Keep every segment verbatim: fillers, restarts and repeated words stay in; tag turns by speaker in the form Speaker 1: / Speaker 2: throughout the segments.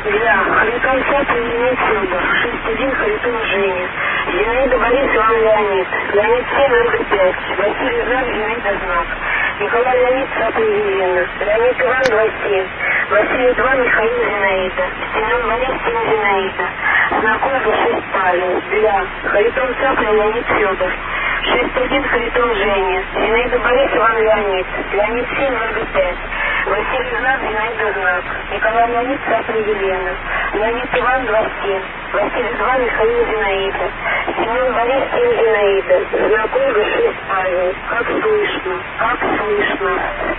Speaker 1: Да, Харитон Цапля, Леонид Федор, шесть один, Харитон Женя. Зинаида Борис, Иван Леонид. Леонид семь, Ольга пять. Василий Знак, Зинаида Знак. Николай Леонид, Цапля, Елена. Леонид Иван, два семь. Василий два, Михаил, Зинаида. Семен Борис, семь, Зинаида. Знак Ольга, шесть, Павел. Для Харитон Цапля, Леонид Федор. шесть один, Харитон Женя. Зинаида Борис, Иван Леонид. Леонид семь, Ольга пять. Василий Знак, Зинаида Знак. Николай Леонид, Цапля, Елена. Леонид Иван, два семь. Василий два, Михаил, Зинаида. Семен Борис, семь, Зинаида. Знак Ольга, шесть, Павел. Как слышно, как слышно.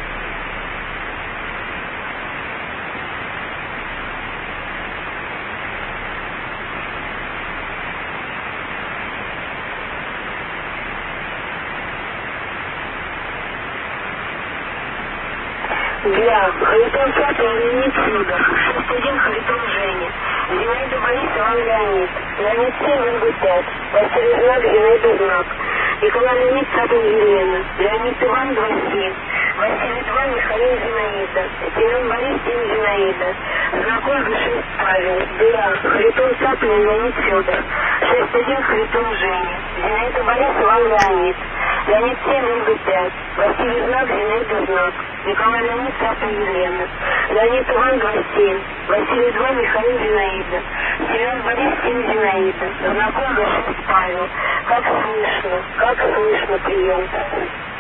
Speaker 1: Для Харитон Цапля, Леонид Федор. шесть один, Харитон Женя. Зинаида Борис, Иван Леонид. Леонид семь, Ольга пять. Василий Знак, Зинаида Знак. Николай Леонид, Цапля, Елена. Леонид Иван, два семь. Василий два, Михаил, Зинаида. Семен Борис, семь, Зинаида. Знак Ольга, шесть, Павел. Для Харитон Цапля, Леонид Федор. шесть один, Харитон Женя. Зинаида Борис, Иван Леонид. Леонид семь, Ольга пять. Василий Знак, Зинаида Знак. Николай Леонид, Цапля, Елена. Леонид Иван, два семь. Василий два, Михаил, Зинаида. Семен Борис, семь, Зинаида. Знак Ольга, шесть, Павел. Как слышно, как слышно прием.